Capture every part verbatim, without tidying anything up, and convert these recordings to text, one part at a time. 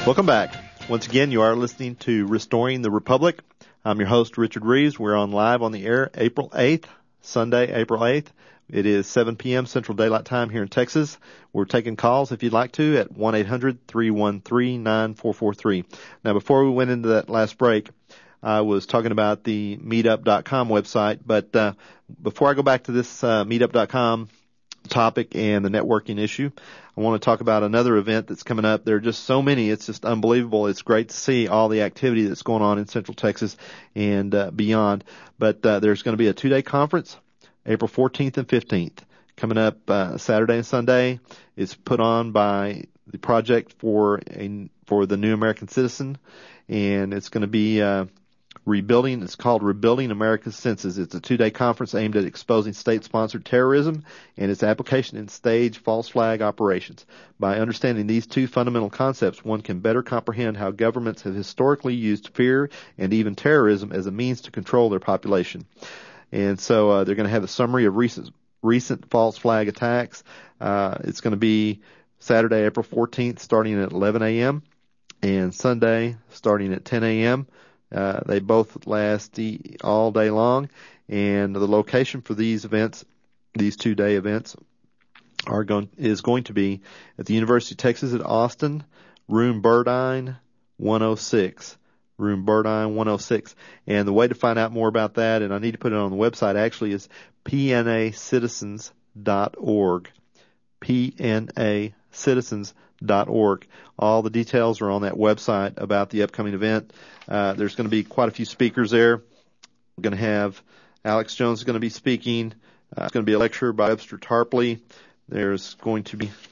Welcome back. Once again, you are listening to Restoring the Republic. I'm your host, Richard Reeves. We're on live on the air April eighth, Sunday, April eighth. It is seven p.m. Central Daylight Time here in Texas. We're taking calls if you'd like to at one eight hundred three one three nine four four three. Now, before we went into that last break, I was talking about the meetup dot com website, but uh, before I go back to this uh, meetup dot com topic and the networking issue, I want to talk about another event that's coming up. There are just so many. It's just unbelievable. It's great to see all the activity that's going on in Central Texas and uh, beyond. But uh, there's going to be a two-day conference, April fourteenth and fifteenth, coming up uh, Saturday and Sunday. It's put on by the Project for a, for the New American Citizen, and it's going to be uh, Rebuilding, it's called Rebuilding America's Senses. It's a two-day conference aimed at exposing state-sponsored terrorism and its application in stage false flag operations. By understanding these two fundamental concepts, one can better comprehend how governments have historically used fear and even terrorism as a means to control their population. And so uh, they're going to have a summary of recent recent false flag attacks. Uh, it's going to be Saturday, April fourteenth, starting at eleven a.m., and Sunday, starting at ten a.m., Uh, they both last the, all day long, and the location for these events, these two-day events, are going is going to be at the University of Texas at Austin, room Burdine one oh six, room Burdine one oh six. And the way to find out more about that, and I need to put it on the website actually, is p n a citizens dot org, p n a citizens dot org. All the details are on that website about the upcoming event. Uh, there's going to be quite a few speakers there. We're going to have Alex Jones is going to be speaking. Uh, it's going to be a lecture by Webster Tarpley. There's going to be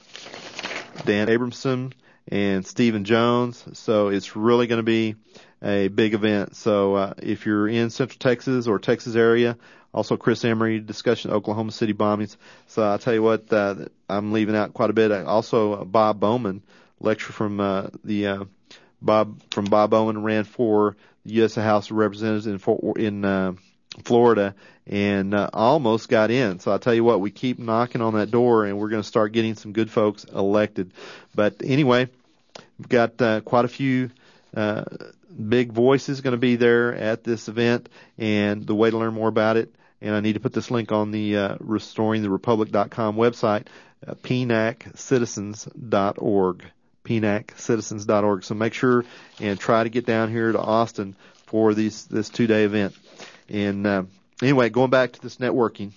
Dan Abramson and Stephen Jones. So it's really going to be a big event. So uh, if you're in Central Texas or Texas area, also Chris Emery, discussion of Oklahoma City bombings. So I'll tell you what, uh, I'm leaving out quite a bit. Also, uh, Bob Bowman, lecture from uh, the uh, Bob from Bob Bowman, ran for the U S House of Representatives in Fort, in uh, Florida, and uh, almost got in. So I'll tell you what, we keep knocking on that door, and we're going to start getting some good folks elected. But anyway, we've got uh, quite a few uh, big voices going to be there at this event, and the way to learn more about it, and I need to put this link on the uh, restoring the republic dot com website, uh, p n a c citizens dot org, p n a c citizens dot org. So make sure and try to get down here to Austin for these, this two-day event. And uh, anyway, going back to this networking,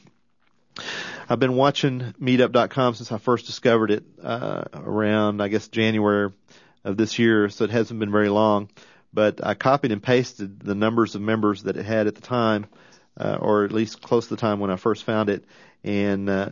I've been watching meetup dot com since I first discovered it uh, around, I guess, January of this year, so it hasn't been very long. But I copied and pasted the numbers of members that it had at the time, uh, or at least close to the time when I first found it. And uh,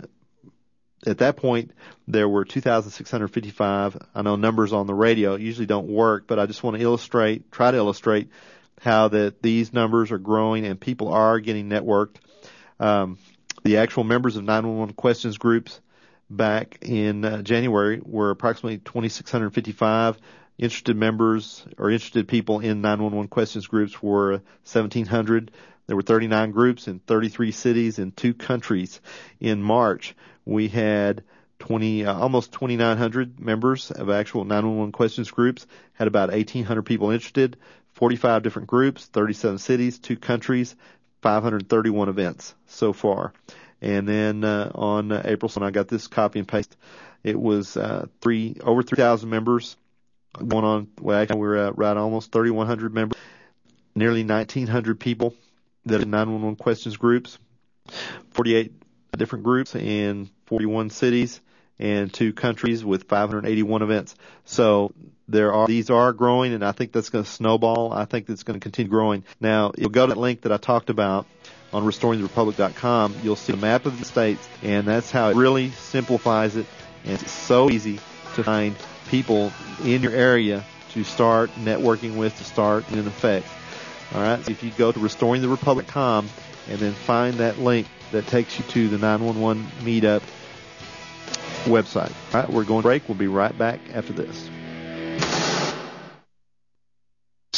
at that point, there were two thousand six hundred fifty-five. I know numbers on the radio usually don't work, but I just want to illustrate, try to illustrate how that these numbers are growing and people are getting networked. Um, the actual members of nine one one questions groups back in uh, January were approximately two thousand six hundred fifty-five. Interested members or interested people in nine one one questions groups were seventeen hundred. There were thirty-nine groups in thirty-three cities in two countries. In March, we had twenty, uh, almost twenty-nine hundred members of actual nine one one questions groups, had about eighteen hundred people interested, forty-five different groups, thirty-seven cities, two countries, five hundred thirty-one events so far. And then uh, on uh, April, when I got this copy and paste, it was uh, three over three thousand members going on. Well, actually, we're at right almost thirty-one hundred members, nearly nineteen hundred people that are in nine one one questions groups, forty-eight different groups in forty-one cities and two countries with five hundred eighty-one events. So there are, these are growing, and I think that's going to snowball. I think that's going to continue growing. Now, you'll go to that link that I talked about on restoring the republic dot com. You'll see a map of the states, and that's how it really simplifies it. And it's so easy to find people in your area to start networking with, to start in effect. All right. So if you go to restoring the republic dot com and then find that link that takes you to the nine one one meetup website. All right. We're going to break. We'll be right back after this.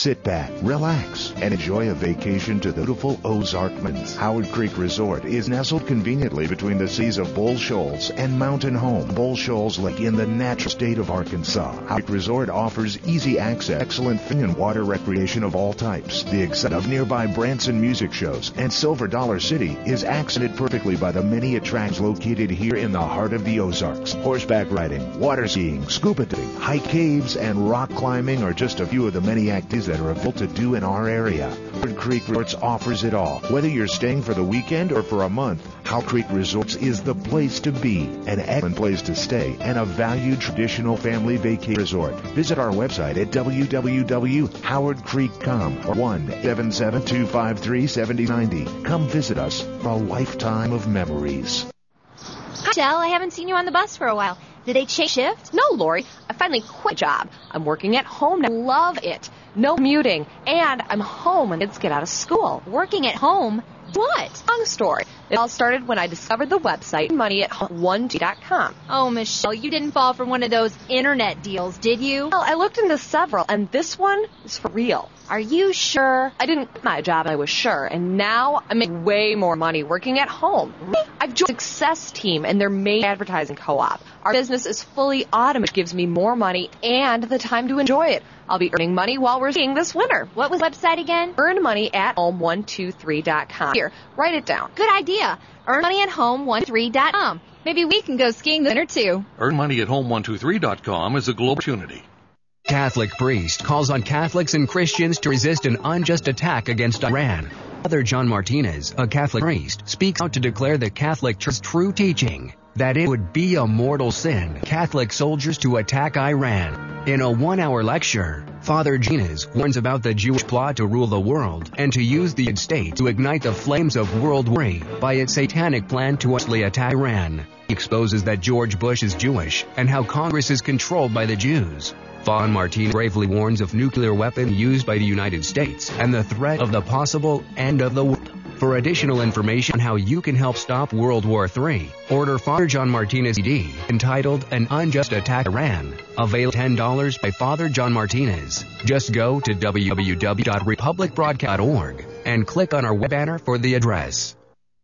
Sit back, relax, and enjoy a vacation to the beautiful Ozarkmans. Howard Creek Resort is nestled conveniently between the seas of Bull Shoals and Mountain Home. Bull Shoals Lake in the natural state of Arkansas. Howard Resort offers easy access, excellent fishing and water recreation of all types. The excitement of nearby Branson music shows and Silver Dollar City is accented perfectly by the many attractions located here in the heart of the Ozarks. Horseback riding, water skiing, scuba diving, hike caves, and rock climbing are just a few of the many activities that are available to do in our area. Howard Creek Resorts offers it all. Whether you're staying for the weekend or for a month, Howard Creek Resorts is the place to be, an excellent place to stay, and a valued traditional family vacation resort. Visit our website at w w w dot howard creek dot com or one eight seven seven, two five three, seven zero nine zero. Come visit us for a lifetime of memories. Hi, Del. I haven't seen you on the bus for a while. Did they change shift? No, Lori. I finally quit a job. I'm working at home now. I love it. No commuting. And I'm home when kids get out of school. Working at home? What? Long story. It all started when I discovered the website money at home one two dot com. Oh, Michelle, you didn't fall for one of those internet deals, did you? Well, I looked into several, and this one is for real. Are you sure? I didn't quit my job, I was sure, and now I make way more money working at home. I've joined the Success Team and their main advertising co-op. Our business is fully automated, which gives me more money and the time to enjoy it. I'll be earning money while we're skiing this winter. What was the website again? earn money at home one two three dot com. Here, write it down. Good idea. earn money at home one two three dot com. Maybe we can go skiing this winter, too. earn money at home one two three dot com is a global opportunity. Catholic priest calls on Catholics and Christians to resist an unjust attack against Iran. Father John Martinez, a Catholic priest, speaks out to declare the Catholic Church's true teaching that it would be a mortal sin for Catholic soldiers to attack Iran. In a one-hour lecture, Father Martinez warns about the Jewish plot to rule the world and to use the United States to ignite the flames of World War Three by its satanic plan to actually attack Iran. He exposes that George Bush is Jewish and how Congress is controlled by the Jews. Father Martinez bravely warns of nuclear weapons used by the United States and the threat of the possible end of the world. For additional information on how you can help stop World War Three, order Father John Martinez C D entitled An Unjust Attack Iran. Available ten dollars by Father John Martinez. Just go to w w w dot republic broadcast dot org and click on our web banner for the address.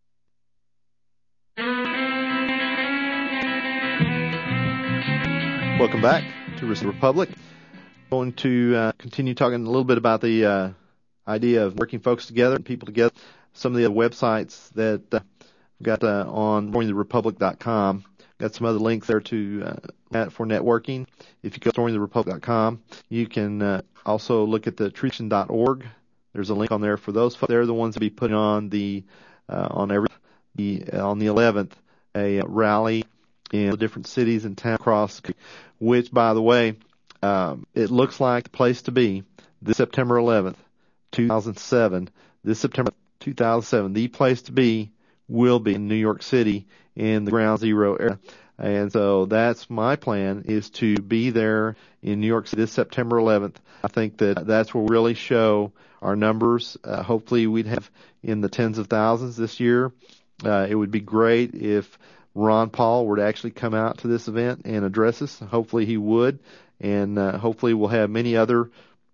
Welcome back to the Republic. Going to uh, continue talking a little bit about the uh, idea of working folks together and people together. Some of the websites that uh, we've got uh, on join the republic dot com. Got some other links there to uh, for networking. If you go to join the republic dot com, you can uh, also look at the tradition dot org. There's a link on there for those folks. They're the ones to be putting on the uh, on every the uh, on the eleventh a rally in the different cities and towns across, which, by the way, um, it looks like the place to be this September eleventh, two thousand seven. This September two thousand seven, the place to be will be in New York City in the Ground Zero area. And so that's my plan, is to be there in New York City this September eleventh. I think that that's where we really show our numbers. Uh, hopefully we'd have in the tens of thousands this year. Uh, it would be great if Ron Paul were to actually come out to this event and address us. Hopefully he would. And uh, hopefully we'll have many other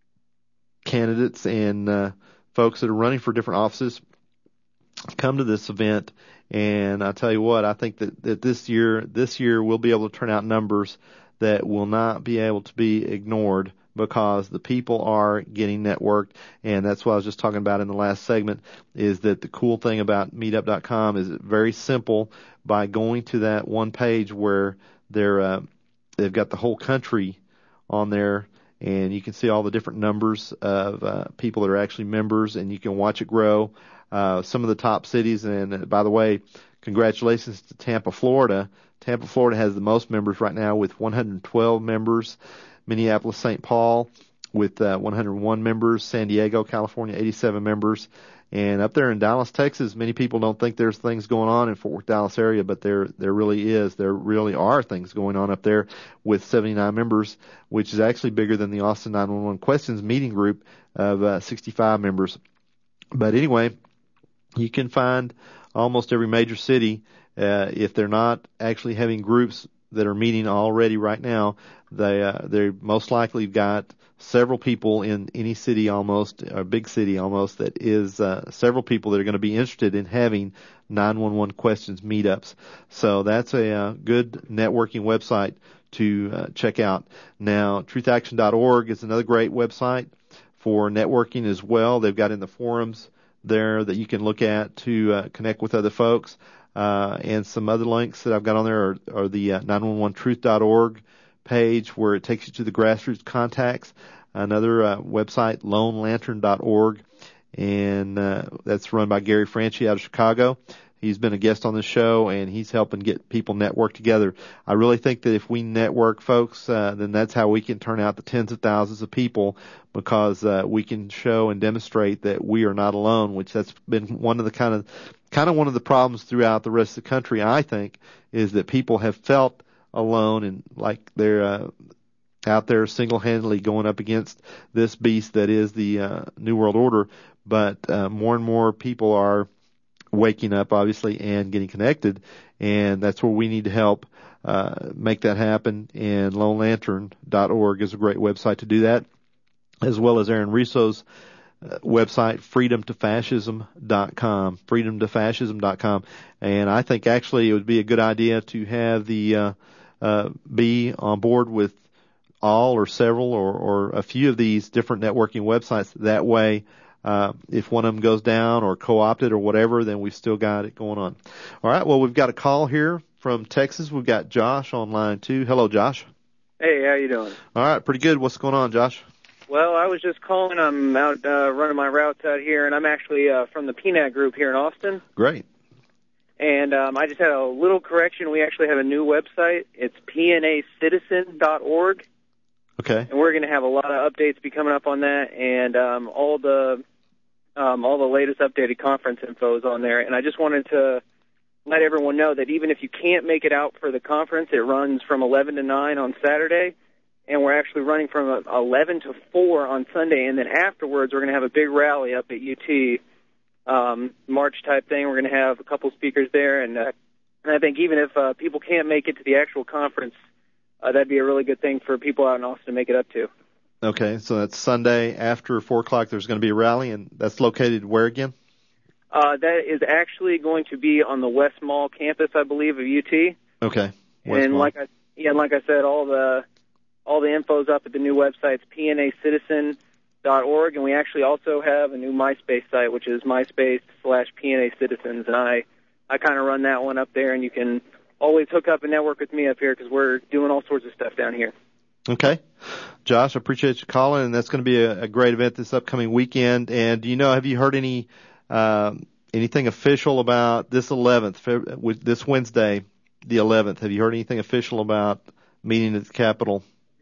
candidates and uh, folks that are running for different offices come to this event. And I tell you what, I think that, that this year, this year we'll be able to turn out numbers that will not be able to be ignored, because the people are getting networked. And that's what I was just talking about in the last segment, is that the cool thing about meetup dot com is very simple. By going to that one page where they're, uh, they've got the whole country on there, and you can see all the different numbers of uh, people that are actually members, and you can watch it grow. Uh, some of the top cities, and uh, by the way, congratulations to Tampa, Florida. Tampa, Florida has the most members right now with one hundred twelve members. Minneapolis, Saint Paul with uh, one hundred one members. San Diego, California, eighty-seven members. And up there in Dallas, Texas, many people don't think there's things going on in Fort Worth, Dallas area, but there there really is. There really are things going on up there with seventy-nine members, which is actually bigger than the Austin nine one one Questions meeting group of uh, sixty-five members. But anyway, you can find almost every major city, uh, if they're not actually having groups that are meeting already right now. They uh, they most likely got several people in any city almost, or big city almost, that is uh, several people that are going to be interested in having nine one one questions meetups. So that's a uh, good networking website to uh, check out. Now, truth action dot org is another great website for networking as well. They've got in the forums there that you can look at to uh, connect with other folks. Uh, and some other links that I've got on there are, are the uh, nine one one truth dot org page where it takes you to the grassroots contacts. Another uh, website, lone lantern dot org, and uh, that's run by Gary Franchi out of Chicago. He's been a guest on the show, and he's helping get people network together. I really think that if we network, folks, uh, then that's how we can turn out the tens of thousands of people, because uh, we can show and demonstrate that we are not alone, which that's been one of the kind of kind of one of the problems throughout the rest of the country, I think, is that people have felt alone and like they're uh, out there single-handedly going up against this beast that is the uh, New World Order. But uh, more and more people are waking up, obviously, and getting connected, and that's where we need to help uh, make that happen. And lone lantern dot org is a great website to do that, as well as Aaron Risso's uh, website, freedom to fascism dot com, freedom to fascism dot com. And I think actually it would be a good idea to have the uh, uh, be on board with all or several or, or a few of these different networking websites. That way, Uh, if one of them goes down or co-opted or whatever, then we've still got it going on. All right. Well, we've got a call here from Texas. We've got Josh on line two. Hello, Josh. Hey, how you doing? All right. Pretty good. What's going on, Josh? Well, I was just calling. I'm out uh, running my routes out here, and I'm actually uh, from the P N A C group here in Austin. Great. And um, I just had a little correction. We actually have a new website. It's P N A citizen dot org. Okay. And we're going to have a lot of updates be coming up on that, and um, all the Um, all the latest updated conference info is on there. And I just wanted to let everyone know that even if you can't make it out for the conference, it runs from eleven to nine on Saturday, and we're actually running from eleven to four on Sunday. And then afterwards, we're going to have a big rally up at U T, um, March type thing. We're going to have a couple speakers there. And, uh, and I think even if uh, people can't make it to the actual conference, uh, that'd be a really good thing for people out in Austin to make it up to. Okay, so that's Sunday after four o'clock. There's going to be a rally, and that's located where again? Uh, that is actually going to be on the West Mall campus, I believe, of U T. Okay. West and Mall. like I yeah, like I said, all the all the info's up at the new website, P N A citizen dot org, and we actually also have a new MySpace site, which is MySpace slash P N A Citizens, and I I kind of run that one up there, and you can always hook up and network with me up here because we're doing all sorts of stuff down here. Okay. Josh, I appreciate you calling, and that's going to be a, a great event this upcoming weekend. And do you know, have you heard any um, anything official about this eleventh, this Wednesday, the eleventh? Have you heard anything official about meeting at the Capitol?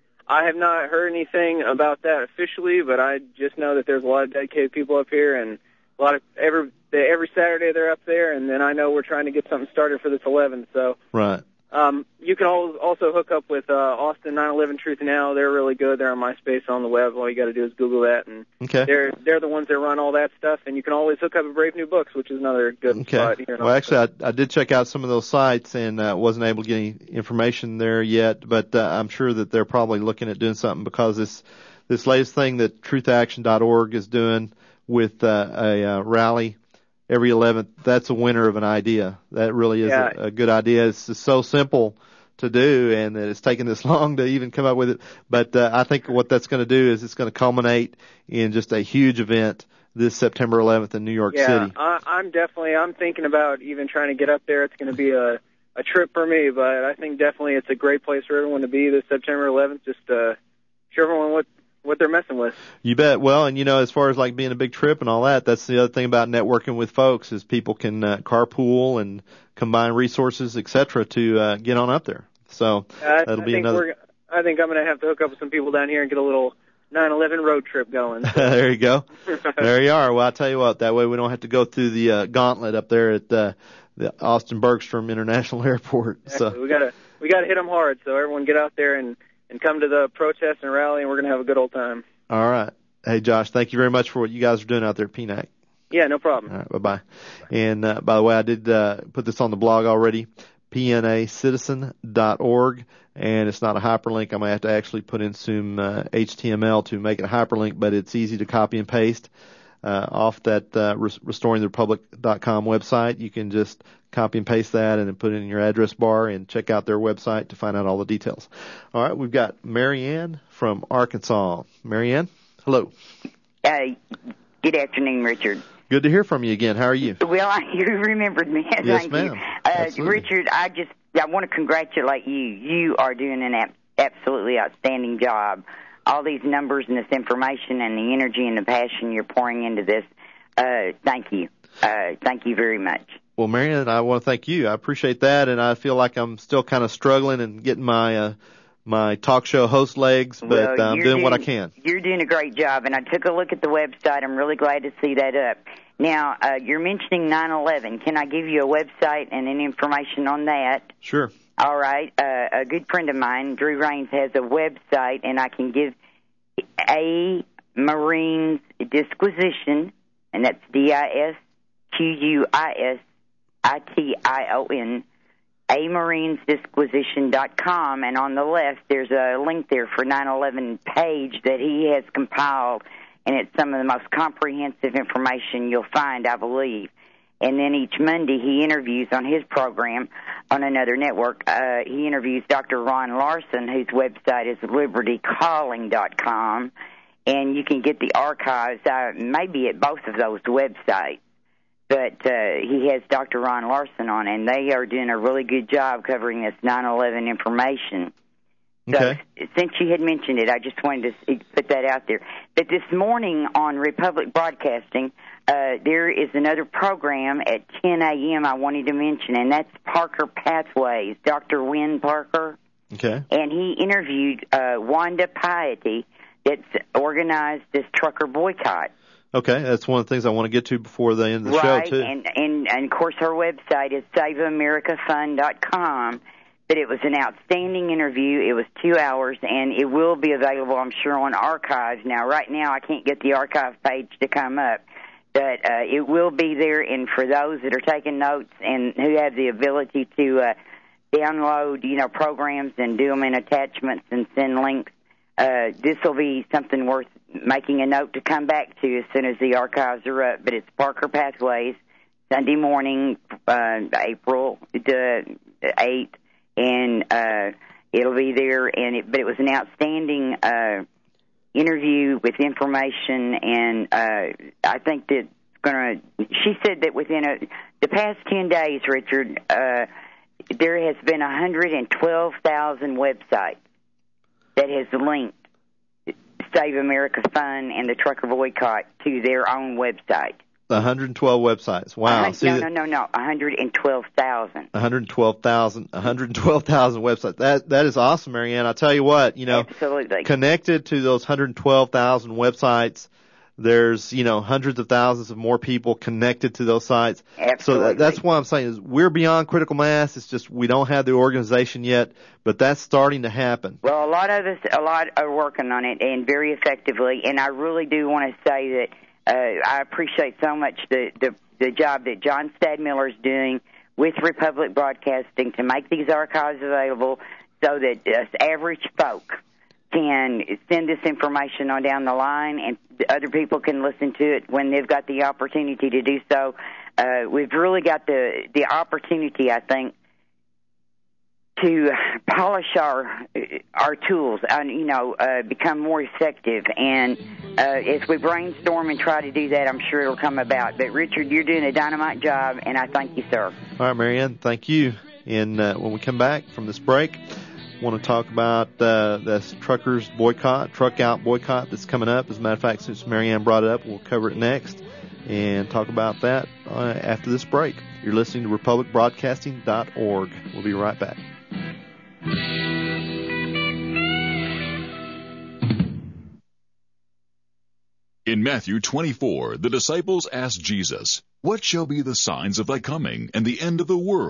I have not heard anything about that officially, but I just know that there's a lot of dedicated people up here, and a lot of every every Saturday they're up there, and then I know we're trying to get something started for this eleventh. So right. Um, you can also hook up with uh, Austin nine eleven Truth Now. They're really good. They're on MySpace on the web. All you got to do is Google that, and okay. they're they're the ones that run all that stuff. And you can always hook up with Brave New Books, which is another good okay. spot here. In well, Austin. actually, I, I did check out some of those sites and uh, wasn't able to get any information there yet. But uh, I'm sure that they're probably looking at doing something, because this this latest thing that truth action dot org is doing with uh, a uh, rally every eleventh, that's a winner of an idea. That really is yeah. a, a good idea. It's just so simple to do, and that it's taken this long to even come up with it. But uh, I think what that's going to do is it's going to culminate in just a huge event this September eleventh in New York yeah, City. I, I'm definitely, I'm thinking about even trying to get up there. It's going to be a, a trip for me, but I think definitely it's a great place for everyone to be this September eleventh, just to show everyone what, what they're messing with. You bet. Well, and you know, as far as like being a big trip and all that, that's the other thing about networking with folks is people can uh, carpool and combine resources, et cetera, to uh, get on up there. So I, that'll I be think another. We're, I think I'm going to have to hook up with some people down here and get a little nine eleven road trip going. So. There you go. There you are. Well, I'll tell you what, that way we don't have to go through the uh, gauntlet up there at uh, the Austin Bergstrom International Airport. Exactly. So we got to we got to hit them hard. So everyone get out there and, and come to the protest and rally, and we're going to have a good old time. All right. Hey, Josh, thank you very much for what you guys are doing out there at P N A C. Yeah, no problem. All right, bye-bye. And uh, by the way, I did uh, put this on the blog already. p n a citizen dot org. And it's not a hyperlink. I might have to actually put in some uh, H T M L to make it a hyperlink, but it's easy to copy and paste uh, off that uh, restoring the republic dot com website. You can just copy and paste that and then put it in your address bar and check out their website to find out all the details. All right, we've got Marianne from Arkansas. Marianne, hello. Uh, good afternoon, Richard. Good to hear from you again. How are you? Well, you remembered me. Yes, Thank ma'am. you. Uh, Absolutely. Richard, I just I want to congratulate you. You are doing an ab- absolutely outstanding job. All these numbers and this information and the energy and the passion you're pouring into this, uh, thank you. Uh, thank you very much. Well, Marianne, I want to thank you. I appreciate that, and I feel like I'm still kind of struggling and getting my uh, my talk show host legs, but well, uh, I'm doing, doing what I can. You're doing a great job, and I took a look at the website. I'm really glad to see that up. Now, uh, you're mentioning nine eleven. Can I give you a website and any information on that? Sure. All right. Uh, a good friend of mine, Drew Raines, has a website, and I can give A Marines Disquisition, and that's D I S Q U I S I T I O N, a marines disquisition dot com, and on the left there's a link there for nine eleven page that he has compiled, and it's some of the most comprehensive information you'll find, I believe. And then each Monday he interviews on his program on another network. Uh, he interviews Doctor Ron Larson, whose website is liberty calling dot com, and you can get the archives uh, maybe at both of those websites. But uh, he has Doctor Ron Larson on, and they are doing a really good job covering this nine eleven information. Okay. So since you had mentioned it, I just wanted to put that out there. But this morning on Republic Broadcasting, uh, there is another program at ten a.m. I wanted to mention, and that's Parker Pathways, Doctor Wynn Parker. Okay. And he interviewed uh, Wanda Piety, that's organized this trucker boycott. Okay, that's one of the things I want to get to before the end of the right, show, too. and, and, and, of course, her website is save america fund dot com. But it was an outstanding interview. It was two hours, and it will be available, I'm sure, on archives. Now, right now, I can't get the archive page to come up, but uh, it will be there. And for those that are taking notes and who have the ability to uh, download, you know, programs and do them in attachments and send links, uh, this will be something worth making a note to come back to as soon as the archives are up. But it's Parker Pathways, Sunday morning, uh, April the eighth. And uh, it'll be there, and it, but it was an outstanding uh, interview with information, and uh, I think that going to. She said that within a, the past ten days, Richard, uh, there has been one hundred twelve thousand websites that has linked Save America Fund and the Trucker Boycott to their own website. one hundred twelve websites. Wow. Uh, no, no, no, no, one hundred twelve thousand. one hundred twelve thousand, one hundred twelve thousand websites. That that is awesome, Marianne. I tell you what, you know, absolutely. Connected to those one hundred twelve thousand websites, there's, you know, hundreds of thousands of more people connected to those sites. Absolutely. So that, that's what I'm saying is we're beyond critical mass. It's just we don't have the organization yet, but that's starting to happen. Well, a lot of us, a lot are working on it, and very effectively. And I really do want to say that uh, I appreciate so much the, the the job that John Stadmiller is doing with Republic Broadcasting to make these archives available, so that us average folk can send this information on down the line, and other people can listen to it when they've got the opportunity to do so. Uh, we've really got the the opportunity, I think, to polish our our tools and, you know, uh, become more effective. And uh, as we brainstorm and try to do that, I'm sure it'll come about. But, Richard, you're doing a dynamite job, and I thank you, sir. All right, Marianne, thank you. And uh, when we come back from this break, I want to talk about uh, this truckers boycott, truck out boycott that's coming up. As a matter of fact, since Marianne brought it up, we'll cover it next and talk about that uh, after this break. You're listening to republic broadcasting dot org. We'll be right back. In Matthew twenty-four, the disciples asked Jesus, "What shall be the signs of thy coming and the end of the world?"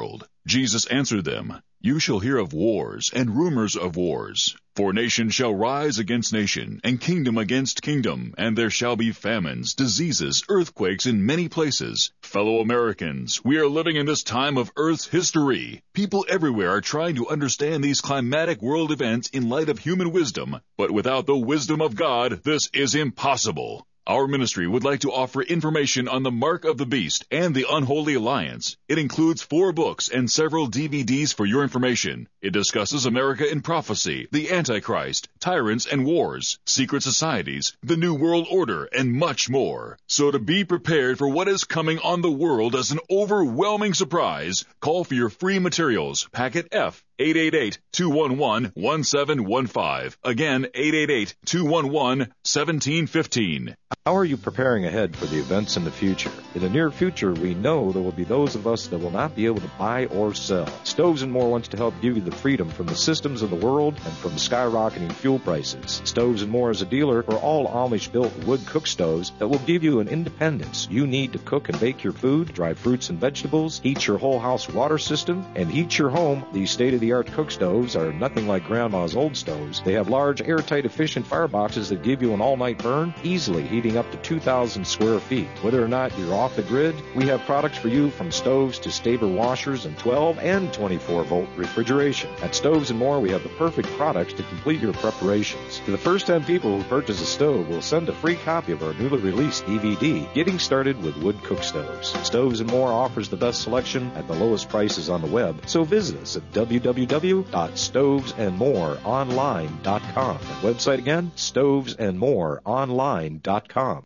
Jesus answered them, You shall hear of wars and rumors of wars. For nation shall rise against nation, and kingdom against kingdom, and there shall be famines, diseases, earthquakes in many places. Fellow Americans, we are living in this time of Earth's history. People everywhere are trying to understand these climatic world events in light of human wisdom, but without the wisdom of God, this is impossible. Our ministry would like to offer information on the Mark of the Beast and the Unholy Alliance. It includes four books and several D V Ds for your information. It discusses America in prophecy, the Antichrist, tyrants and wars, secret societies, the New World Order, and much more. So to be prepared for what is coming on the world as an overwhelming surprise, call for your free materials, packet F, eight eight eight, two one one, one seven one five. Again, eight eight eight, two one one, one seven one five. How are you preparing ahead for the events in the future? In the near future, we know there will be those of us that will not be able to buy or sell. Stoves and More wants to help give you the freedom from the systems of the world and from skyrocketing fuel prices. Stoves and More is a dealer for all Amish-built wood cook stoves that will give you an independence you need to cook and bake your food, dry fruits and vegetables, heat your whole house water system, and heat your home. These state-of-the-art cook stoves are nothing like Grandma's old stoves. They have large, airtight, efficient fireboxes that give you an all-night burn, easily heating up to two thousand square feet. Whether or not you're off the grid, we have products for you from stoves to Staber washers and twelve and twenty-four volt refrigeration. At Stoves and More, we have the perfect products to complete your preparations. To the first ten people who purchase a stove, we'll send a free copy of our newly released D V D, Getting Started with Wood Cook Stoves. Stoves and More offers the best selection at the lowest prices on the web, so visit us at w w w dot stoves and more online dot com. The website again, stoves and more online dot com.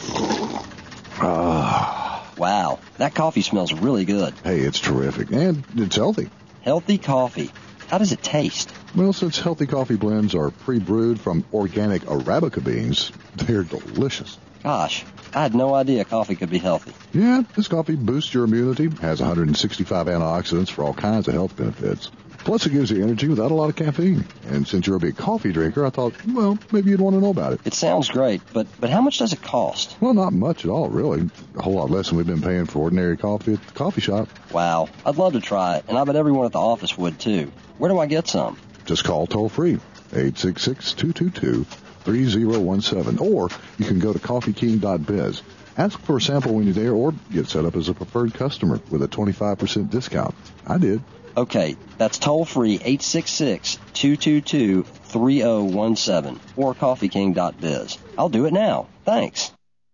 Ah. Wow, that coffee smells really good. Hey, it's terrific, and it's healthy. Healthy coffee. How does it taste? Well, since healthy coffee blends are pre-brewed from organic Arabica beans, they're delicious. Gosh, I had no idea coffee could be healthy. Yeah, this coffee boosts your immunity, has one hundred sixty-five antioxidants for all kinds of health benefits. Plus, it gives you energy without a lot of caffeine. And since you're a big coffee drinker, I thought, well, maybe you'd want to know about it. It sounds great, but, but how much does it cost? Well, not much at all, really. A whole lot less than we've been paying for ordinary coffee at the coffee shop. Wow, I'd love to try it, and I bet everyone at the office would, too. Where do I get some? Just call toll-free, eight six six, two two two, three zero one seven, or you can go to coffee king dot biz. Ask for a sample when you're there, or get set up as a preferred customer with a twenty-five percent discount. I did. Okay, that's toll-free, eight six six, two two two, three zero one seven, or coffee king dot biz. I'll do it now. Thanks.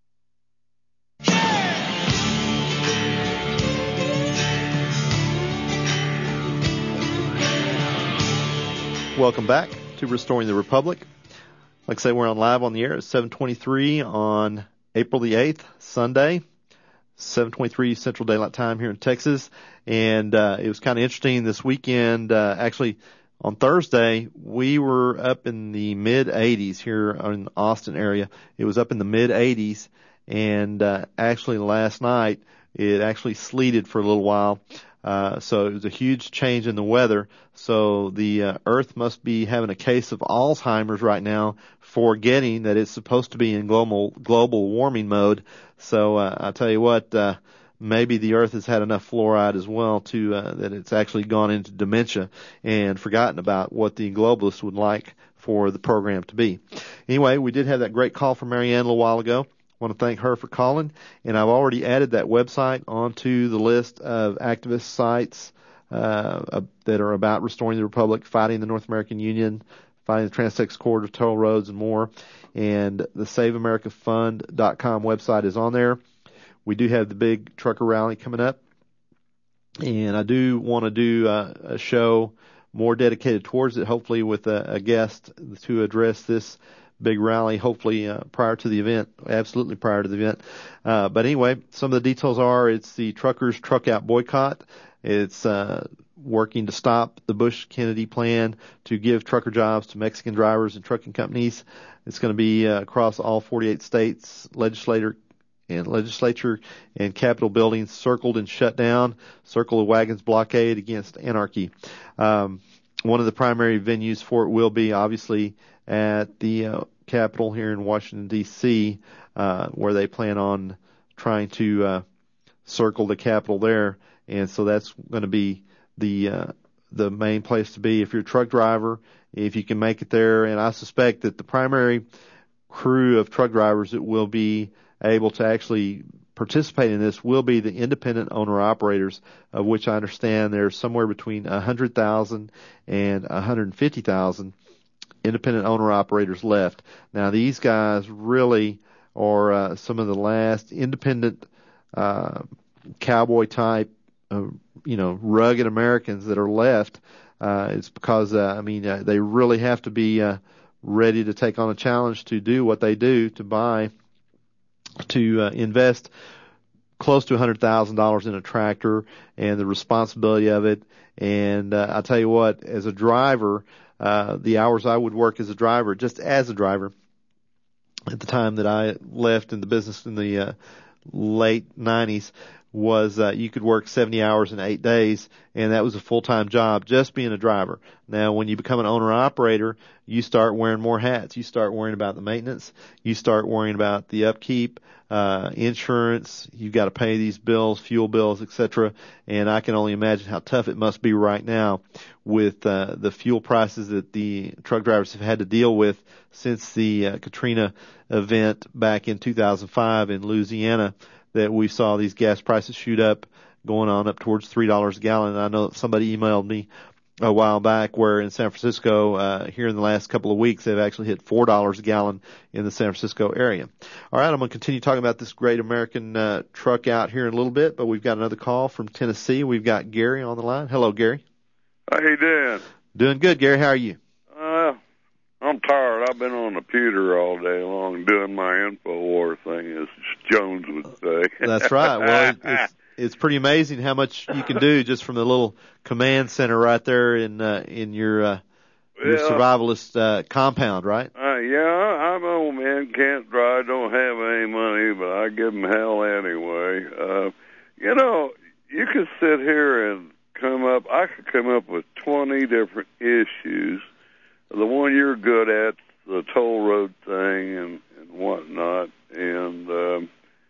Welcome back to Restoring the Republic. Like I say, we're on live on the air at seven twenty-three on April the eighth, Sunday, seven twenty-three Central Daylight Time here in Texas. And uh, it was kind of interesting this weekend. Uh, actually, on Thursday, we were up in the mid eighties here in the Austin area. It was up in the mid eighties. And uh, actually last night, it actually sleeted for a little while. Uh, so it was a huge change in the weather. So the uh, Earth must be having a case of Alzheimer's right now, forgetting that it's supposed to be in global global warming mode. So uh, I tell you what, uh, maybe the Earth has had enough fluoride as well to uh, that it's actually gone into dementia and forgotten about what the globalists would like for the program to be. Anyway, we did have that great call from Marianne a little while ago. I want to thank her for calling, and I've already added that website onto the list of activist sites uh, that are about restoring the Republic, fighting the North American Union, fighting the Trans-Texas Corridor, toll roads, and more. And the Save America Fund dot com website is on there. We do have the big trucker rally coming up, and I do want to do uh, a show more dedicated towards it, hopefully with a, a guest to address this big rally, hopefully uh, prior to the event, absolutely prior to the event. Uh, but anyway, some of the details are it's the truckers' truck out boycott. It's uh, working to stop the Bush-Kennedy plan to give trucker jobs to Mexican drivers and trucking companies. It's going to be uh, across all forty-eight states, legislator and legislature and Capitol buildings circled and shut down. Circle of Wagons blockade against anarchy. Um, one of the primary venues for it will be obviously at the uh, Capitol here in Washington, D C, uh, where they plan on trying to uh, circle the Capitol there. And so that's going to be the uh, the main place to be if you're a truck driver, if you can make it there. And I suspect that the primary crew of truck drivers that will be able to actually participate in this will be the independent owner-operators, of which I understand there's somewhere between one hundred thousand and one hundred fifty thousand independent owner-operators left. Now, these guys really are uh, some of the last independent uh, cowboy-type, uh, you know, rugged Americans that are left. Uh, it's because, uh, I mean, uh, they really have to be uh, ready to take on a challenge to do what they do, to buy, to uh, invest close to one hundred thousand dollars in a tractor and the responsibility of it. And uh, I'll tell you what, as a driver, uh, the hours I would work as a driver, just as a driver, at the time that I left in the business in the uh, late nineties, was uh, you could work seventy hours in eight days, and that was a full-time job, just being a driver. Now, when you become an owner-operator, you start wearing more hats. You start worrying about the maintenance. You start worrying about the upkeep, uh, insurance. You've got to pay these bills, fuel bills, et cetera. And I can only imagine how tough it must be right now with uh, the fuel prices that the truck drivers have had to deal with since the uh, Katrina event back in two thousand five in Louisiana, that we saw these gas prices shoot up, going on up towards three dollars a gallon. And I know somebody emailed me a while back where in San Francisco, uh, here in the last couple of weeks, they've actually hit four dollars a gallon in the San Francisco area. All right, I'm going to continue talking about this great American uh, truck out here in a little bit, but we've got another call from Tennessee. We've got Gary on the line. Hello, Gary. How you doing? Doing good, Gary. How are you? Uh, I'm tired. I've been on the pewter all day long doing my InfoWar thing, as Jones would say. That's right. Well, it's, it's pretty amazing how much you can do just from the little command center right there in uh, in your uh, your Yeah. survivalist uh, compound, right? Uh, yeah, I'm an old man, can't drive, don't have any money, but I give 'em hell anyway. Uh, you know, you could sit here and come up, I could come up with twenty different issues. The one you're good at, the toll road thing and, and whatnot, and, um,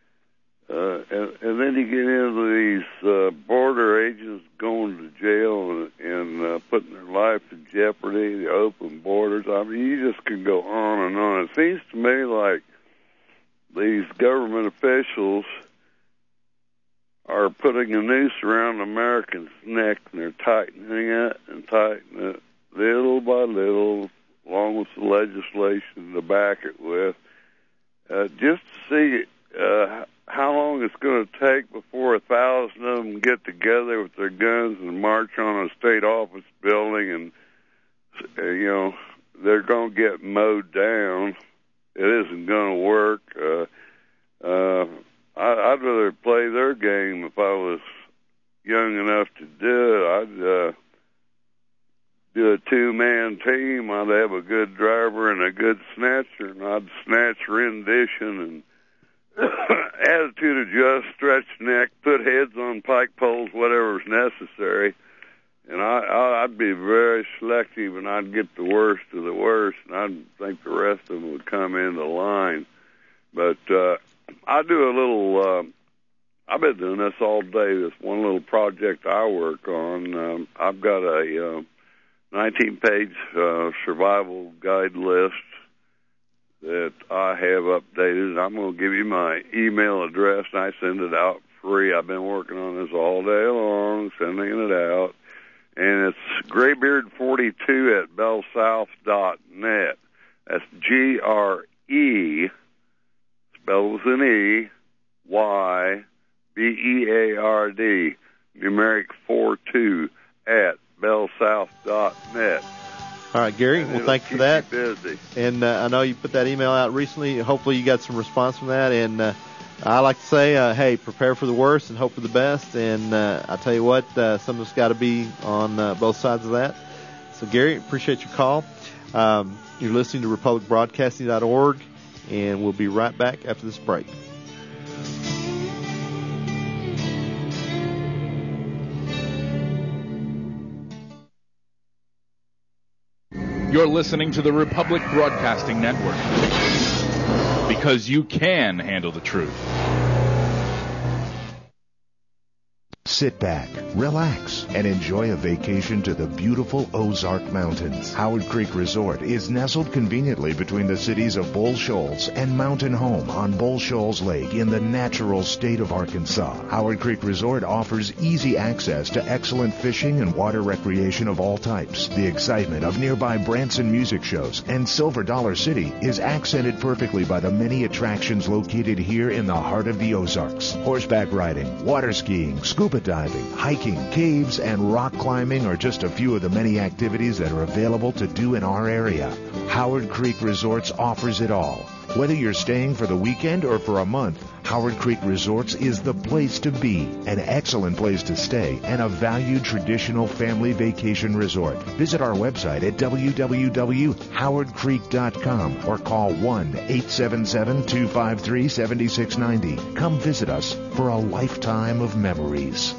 uh, and and then you get into these uh, border agents going to jail and, and uh, putting their life in jeopardy, the open borders. I mean, you just can go on and on. It seems to me like these government officials are putting a noose around Americans' neck, and they're tightening it and tightening it little by little, along with the legislation to back it with, uh, just to see uh, how long it's going to take before a thousand of them get together with their guns and march on a state office building, and uh, you know, they're going to get mowed down. It isn't going to work. Uh, uh, I, I'd rather play their game if I was young enough to do it. I'd uh, do a two-man team. I'd have a good driver and a good snatcher, and I'd snatch rendition and attitude adjust, stretch neck, put heads on pike poles, whatever's necessary. And I, I, I'd be very selective, and I'd get the worst of the worst, and I'd think the rest of them would come into line. But uh, I do a little, uh, I've been doing this all day, this one little project I work on. Um, I've got a uh, nineteen-page uh, survival guide list that I have updated. I'm going to give you my email address, and I send it out free. I've been working on this all day long, sending it out. And it's graybeard forty-two at bell south dot net. That's G R E, spelled with an E, Y, B E A R D, numeric four two at bell south dot net. All right, Gary. And well, thank you for that. Busy. And uh, I know you put that email out recently. Hopefully you got some response from that. And uh, I like to say, uh, hey, prepare for the worst and hope for the best. And uh, I tell you what, uh, some of us got to be on uh, both sides of that. So, Gary, appreciate your call. Um, you're listening to republic broadcasting dot org, and we'll be right back after this break. You're listening to the Republic Broadcasting Network, because you can handle the truth. Sit back, relax, and enjoy a vacation to the beautiful Ozark Mountains. Howard Creek Resort is nestled conveniently between the cities of Bull Shoals and Mountain Home on Bull Shoals Lake in the natural state of Arkansas. Howard Creek Resort offers easy access to excellent fishing and water recreation of all types. The excitement of nearby Branson music shows and Silver Dollar City is accented perfectly by the many attractions located here in the heart of the Ozarks. Horseback riding, water skiing, scuba diving, hiking, caves, and rock climbing are just a few of the many activities that are available to do in our area. Howard Creek Resorts offers it all. Whether you're staying for the weekend or for a month, Howard Creek Resorts is the place to be, an excellent place to stay, and a valued traditional family vacation resort. Visit our website at w w w dot howard creek dot com or call one eight seven seven, two five three, seven six nine zero. Come visit us for a lifetime of memories.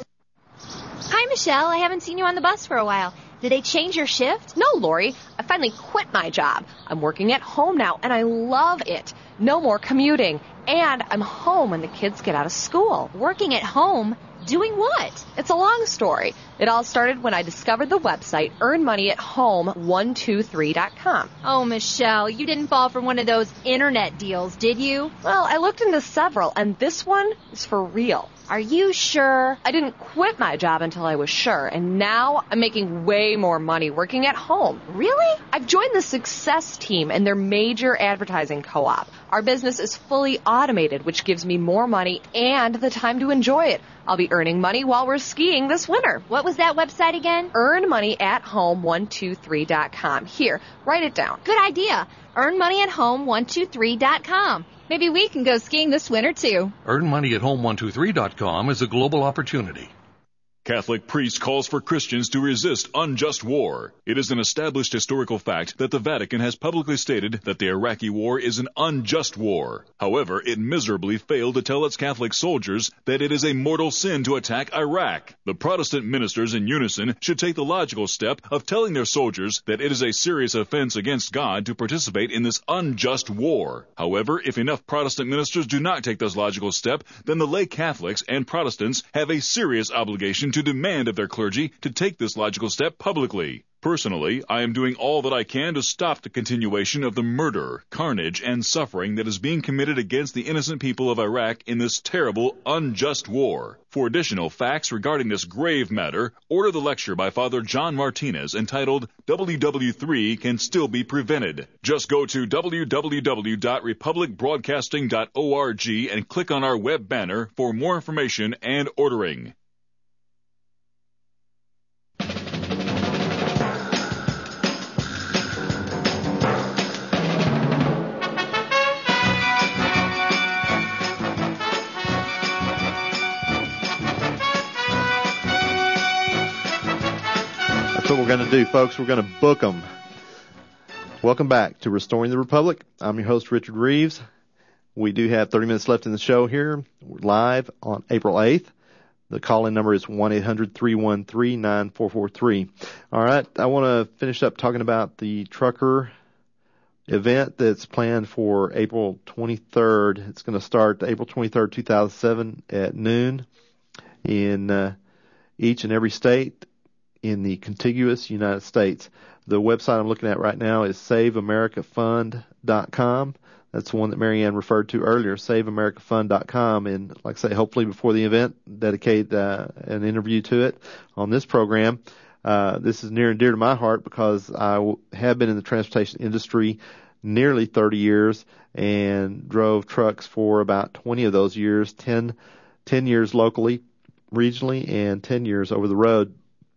Hi, Michelle. I haven't seen you on the bus for a while. Did they change your shift? No, Lori. I finally quit my job. I'm working at home now, and I love it. No more commuting. And I'm home when the kids get out of school. Working at home? Doing what? It's a long story. It all started when I discovered the website earn money at home one two three dot com. Oh, Michelle, you didn't fall for one of those internet deals, did you? Well, I looked into several, and this one is for real. Are you sure? I didn't quit my job until I was sure, and now I'm making way more money working at home. Really? I've joined the Success Team and their major advertising co-op. Our business is fully automated, which gives me more money and the time to enjoy it. I'll be earning money while we're skiing this winter. What was that website again? earn money at home one two three dot com. Here, write it down. Good idea. earn money at home one two three dot com. Maybe we can go skiing this winter, too. earn money at home one two three dot com is a global opportunity. Catholic priest calls for Christians to resist unjust war. It is an established historical fact that the Vatican has publicly stated that the Iraqi war is an unjust war. However, it miserably failed to tell its Catholic soldiers that it is a mortal sin to attack Iraq. The Protestant ministers in unison should take the logical step of telling their soldiers that it is a serious offense against God to participate in this unjust war. However, if enough Protestant ministers do not take this logical step, then the lay Catholics and Protestants have a serious obligation to demand of their clergy to take this logical step publicly. Personally, I am doing all that I can to stop the continuation of the murder, carnage, and suffering that is being committed against the innocent people of Iraq in this terrible, unjust war. For additional facts regarding this grave matter, order the lecture by Father John Martinez entitled W W three Can Still Be Prevented. Just go to w w w dot republic broadcasting dot org and click on our web banner for more information and ordering. That's what we're going to do, folks. We're going to book them. Welcome back to Restoring the Republic. I'm your host, Richard Reeves. We do have thirty minutes left in the show here. We're live on April eighth. The call-in number is one eight hundred, three one three, nine four four three. All right, I want to finish up talking about the trucker event that's planned for April twenty-third. It's going to start April twenty-third, two thousand seven at noon in uh, each and every state in the contiguous United States. The website I'm looking at right now is save america fund dot com. That's the one that Marianne referred to earlier, save america fund dot com. And like I say, hopefully before the event, dedicate uh, an interview to it on this program. Uh, this is near and dear to my heart because I w- have been in the transportation industry nearly thirty years and drove trucks for about twenty of those years, ten, ten years locally, regionally, and ten years over the road.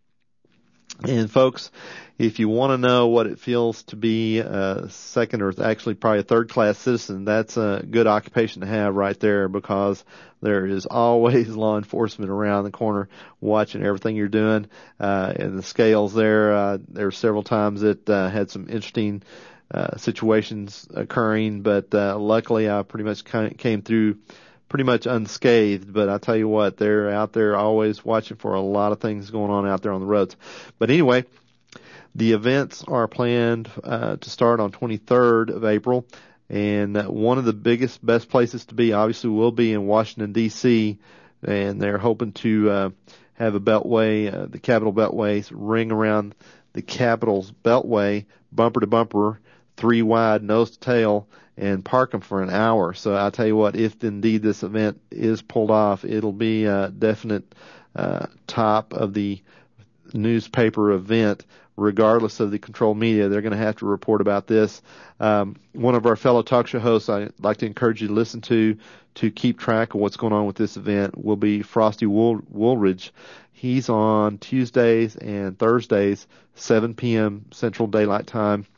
And folks, if you want to know what it feels to be a second or actually probably a third class citizen, that's a good occupation to have right there because there is always law enforcement around the corner watching everything you're doing. Uh, and the scales there, uh, there were several times that, uh, had some interesting, uh, situations occurring, but, uh, luckily I pretty much came through pretty much unscathed, but I tell you what, they're out there always watching for a lot of things going on out there on the roads. But anyway, the events are planned uh, to start on twenty-third of April, and one of the biggest, best places to be obviously will be in Washington, D C, and they're hoping to uh, have a beltway, uh, the Capitol Beltway, ring around the Capitol's beltway, bumper to bumper, three wide, nose to tail, and park them for an hour. So I'll tell you what, if indeed this event is pulled off, it'll be a definite uh, top of the newspaper event, regardless of the controlled media. They're going to have to report about this. Um, one of our fellow talk show hosts I'd like to encourage you to listen to to keep track of what's going on with this event will be Frosty Wool- Woolridge. He's on Tuesdays and Thursdays, seven p.m. Central Daylight Time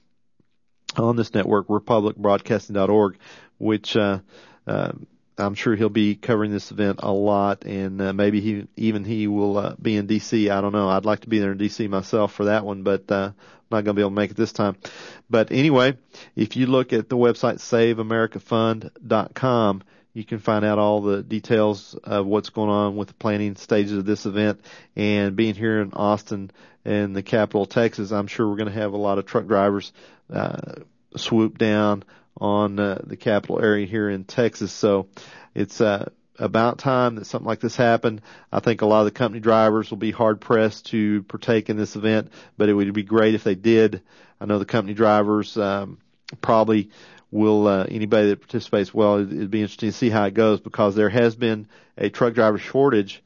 on this network, republic broadcasting dot org, which uh, uh, I'm sure he'll be covering this event a lot, and uh, maybe he even he will uh, be in D C. I don't know. I'd like to be there in D C myself for that one, but uh, I'm not going to be able to make it this time. But anyway, if you look at the website save america fund dot com, you can find out all the details of what's going on with the planning stages of this event. And being here in Austin and the capital of Texas, I'm sure we're going to have a lot of truck drivers uh, swoop down on uh, the capital area here in Texas. So it's uh, about time that something like this happened. I think a lot of the company drivers will be hard pressed to partake in this event, but it would be great if they did. I know the company drivers um, probably will, uh, anybody that participates, well, it, it'd be interesting to see how it goes, because there has been a truck driver shortage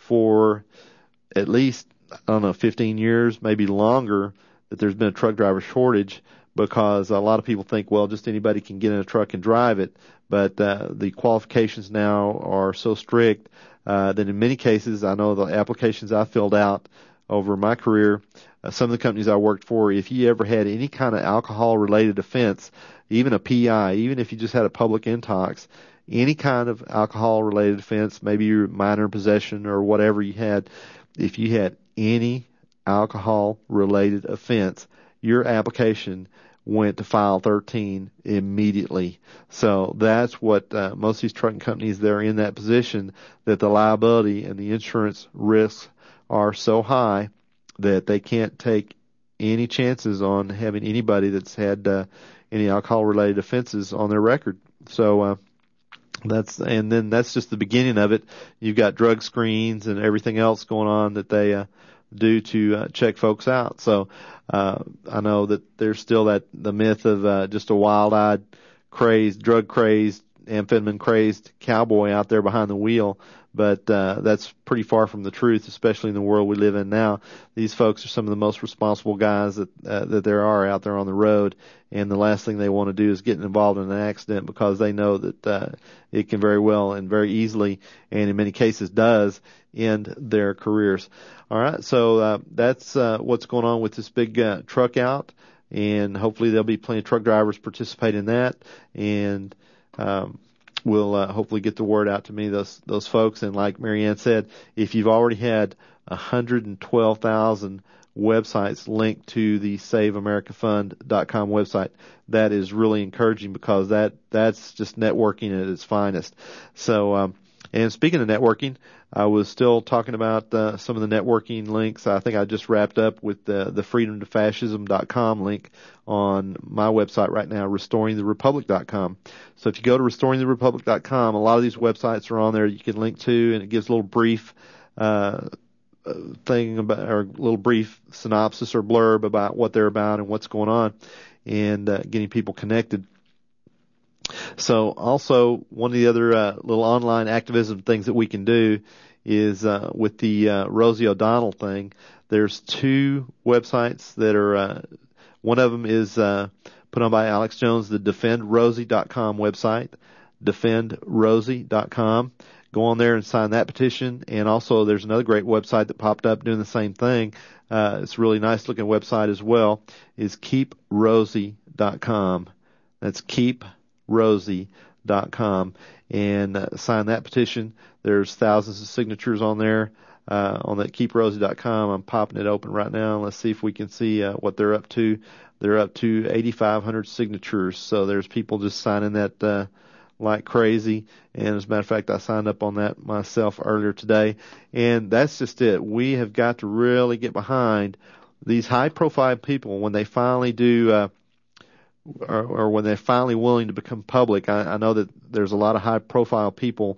for at least, I don't know, fifteen years, maybe longer, that there's been a truck driver shortage, because a lot of people think, well, just anybody can get in a truck and drive it. But uh, the qualifications now are so strict uh, that in many cases, I know the applications I filled out over my career, uh, some of the companies I worked for, if you ever had any kind of alcohol-related offense, even a P I, even if you just had a public intox, any kind of alcohol-related offense, maybe you're minor possession or whatever you had, if you had any alcohol-related offense, your application went to file thirteen immediately. So that's what uh, most of these trucking companies, they're in that position that the liability and the insurance risks are so high that they can't take any chances on having anybody that's had uh, any alcohol-related offenses on their record. So uh, that's and then that's just the beginning of it. You've got drug screens and everything else going on that they uh, do to uh, check folks out. So uh, I know that there's still that the myth of uh, just a wild-eyed, crazed, drug-crazed, amphetamine-crazed cowboy out there behind the wheel. But uh, that's pretty far from the truth, especially in the world we live in now. These folks are some of the most responsible guys that uh, that there are out there on the road, and the last thing they want to do is get involved in an accident, because they know that uh, it can very well and very easily, and in many cases does, end their careers. All right, so uh, that's uh, what's going on with this big uh, truck out, and hopefully there'll be plenty of truck drivers participate in that, and um, we'll uh, hopefully get the word out to many of those, those folks. And like Marianne said, if you've already had one hundred twelve thousand websites linked to the save america fund dot com website, that is really encouraging, because that, that's just networking at its finest. So, um, and speaking of networking, I was still talking about uh, some of the networking links. I think I just wrapped up with the, the freedom to fascism dot com link on my website right now, restoring the republic dot com. So if you go to restoring the republic dot com, a lot of these websites are on there you can link to, and it gives a little brief uh, thing about, or a little brief synopsis or blurb about what they're about and what's going on, and uh, getting people connected. So also, one of the other uh, little online activism things that we can do is uh, with the uh, Rosie O'Donnell thing. There's two websites that are, uh, one of them is uh, put on by Alex Jones, the defend rosie dot com website, defend rosie dot com. Go on there and sign that petition. And also there's another great website that popped up doing the same thing. Uh, it's a really nice looking website as well, is keep rosie dot com. That's keep rosie dot com, and uh, sign that petition. There's thousands of signatures on there uh, on that keep rosie dot com. I'm popping it open right now. Let's see if we can see uh, what they're up to. They're up to eighty-five hundred signatures, so there's people just signing that uh, like crazy. And as a matter of fact, I signed up on that myself earlier today, and that's just it. We have got to really get behind these high-profile people when they finally do uh, Or, or when they're finally willing to become public. I, I know that there's a lot of high-profile people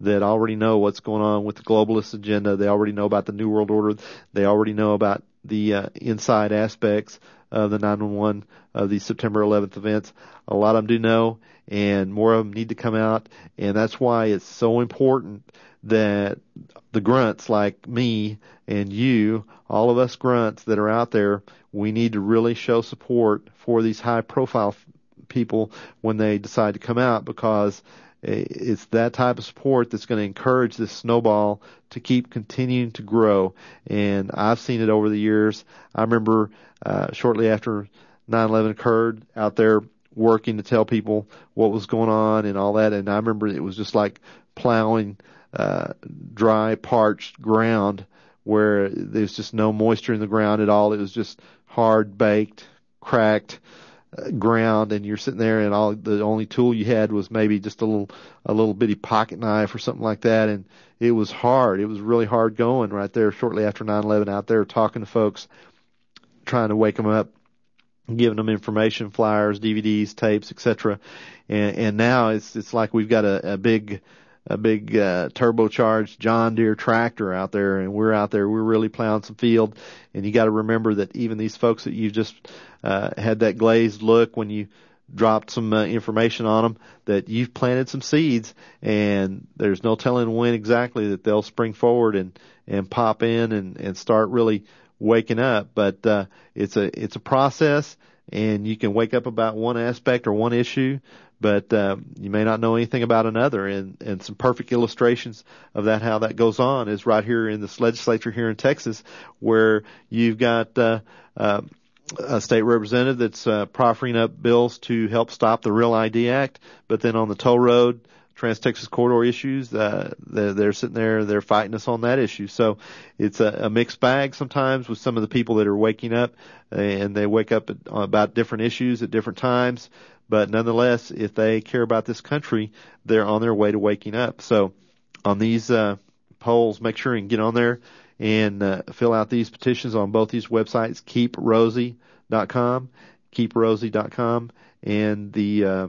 that already know what's going on with the globalist agenda. They already know about the New World Order. They already know about the uh, inside aspects of the nine one one of the September eleventh events. A lot of them do know, and more of them need to come out, and that's why it's so important that the grunts like me and you, all of us grunts that are out there, we need to really show support for these high-profile f- people when they decide to come out, because it's that type of support that's going to encourage this snowball to keep continuing to grow. And I've seen it over the years. I remember uh, shortly after nine eleven occurred, out there working to tell people what was going on and all that. And I remember it was just like plowing uh, dry, parched ground where there's just no moisture in the ground at all. It was just hard, baked, cracked uh, ground, and you're sitting there, and all the only tool you had was maybe just a little a little bitty pocket knife or something like that. And it was hard. It was really hard going right there shortly after nine eleven, out there talking to folks, trying to wake them up, giving them information, flyers, D V Ds, tapes, et cetera. And, and now it's it's like we've got a, a big a big uh, turbocharged John Deere tractor out there, and we're out there, we're really plowing some field. And you got to remember that even these folks that you just uh, had that glazed look when you dropped some uh, information on them, that you've planted some seeds, and there's no telling when exactly that they'll spring forward and and pop in and and start really waking up. But uh, it's a it's a process, and you can wake up about one aspect or one issue, but uh, you may not know anything about another. And, and some perfect illustrations of that, how that goes on, is right here in this legislature here in Texas, where you've got uh, uh, a state representative that's uh, proffering up bills to help stop the Real I D Act, but then on the toll road, Trans-Texas Corridor issues, uh, they're, they're sitting there, they're fighting us on that issue. So it's a, a mixed bag sometimes with some of the people that are waking up, and they wake up at, about different issues at different times. But nonetheless, if they care about this country, they're on their way to waking up. So on these uh, polls, make sure and get on there and uh, fill out these petitions on both these websites, keep rosie dot com, keep rosie dot com, and the uh,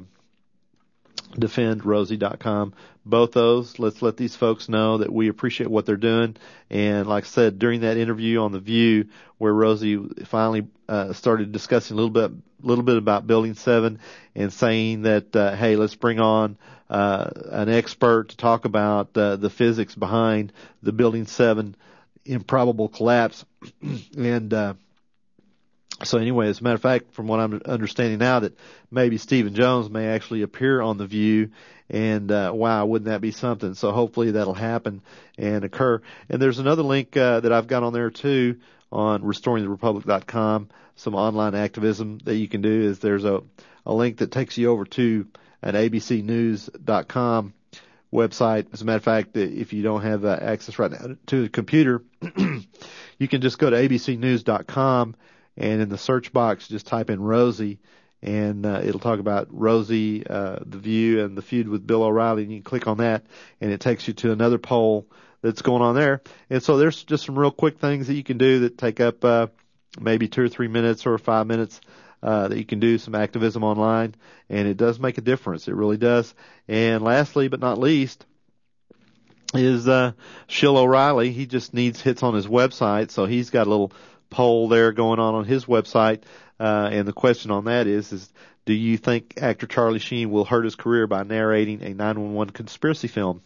defend rosie dot com. Both those, let's let these folks know that we appreciate what they're doing. And like I said, during that interview on The View, where Rosie finally uh, started discussing a little bit, little bit about Building seven, and saying that, uh, hey, let's bring on uh, an expert to talk about uh, the physics behind the Building seven improbable collapse. and uh, So anyway, as a matter of fact, from what I'm understanding now, that maybe Stephen Jones may actually appear on The View, and uh, wow, wouldn't that be something? So hopefully that'll happen and occur. And there's another link uh, that I've got on there too, on restoring the republic dot com, some online activism that you can do. Is there's a, a link that takes you over to an A B C news dot com website. As a matter of fact, if you don't have uh, access right now to a computer, you can just go to A B C news dot com, and in the search box, just type in Rosie, and uh, it'll talk about Rosie, uh, The View, and the feud with Bill O'Reilly, and you can click on that, and it takes you to another poll that's going on there. And so there's just some real quick things that you can do that take up uh, maybe two or three minutes or five minutes uh, that you can do some activism online, and it does make a difference. It really does. And lastly, but not least, is uh, Shill O'Reilly. He just needs hits on his website, so he's got a little poll there going on on his website, uh, and the question on that is, is do you think actor Charlie Sheen will hurt his career by narrating a nine one one conspiracy film?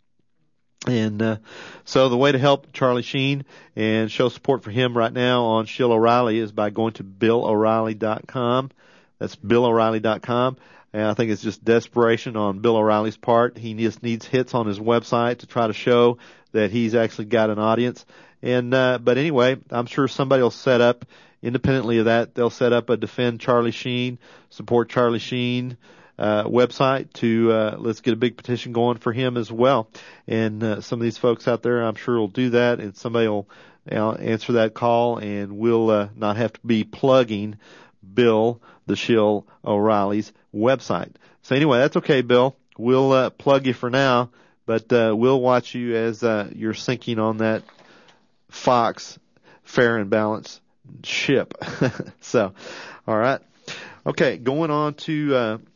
And uh, so the way to help Charlie Sheen and show support for him right now on Shill O'Reilly is by going to Bill O'Reilly dot com. That's Bill O'Reilly dot com. And I think it's just desperation on Bill O'Reilly's part. He just needs hits on his website to try to show that he's actually got an audience. And uh, but anyway, I'm sure somebody will set up, independently of that, they'll set up a Defend Charlie Sheen, Support Charlie Sheen uh, website to uh, let's get a big petition going for him as well. And uh, some of these folks out there, I'm sure, will do that, and somebody will uh, answer that call, and we'll uh, not have to be plugging Bill the Shill O'Reilly's website. So anyway, that's okay, Bill. We'll uh, plug you for now, but uh, we'll watch you as uh, you're sinking on that Fox fair and balanced ship. So, all right. Okay, going on to uh,